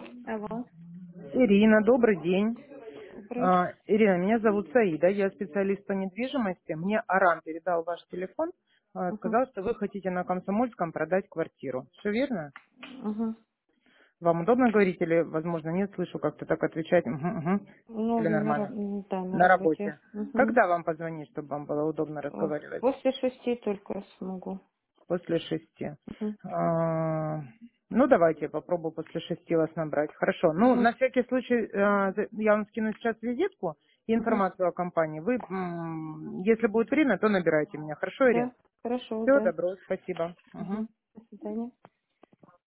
Алло, Ирина, добрый день. добрый. Ирина, меня зовут Саида, я специалист по недвижимости. Мне Арам передал ваш телефон, Угу, сказал, что вы хотите на Комсомольском продать квартиру. Все верно? угу. Вам удобно говорить или, возможно, нет, слышу как-то так отвечать? Мгм, мгм. Ну, Или нормально? да, на На работе. работе. Угу. Когда вам позвонить, чтобы вам было удобно разговаривать? После 6 только смогу. После 6. Угу, Ну, давайте я попробую после 6 вас набрать. Хорошо. Ну, угу, на всякий случай, я вам скину сейчас визитку и угу. информацию о компании. Вы, если будет время, то набирайте меня. Хорошо, Ирина? Да, хорошо, Все, да. добро, спасибо. Мгм. Угу. До свидания.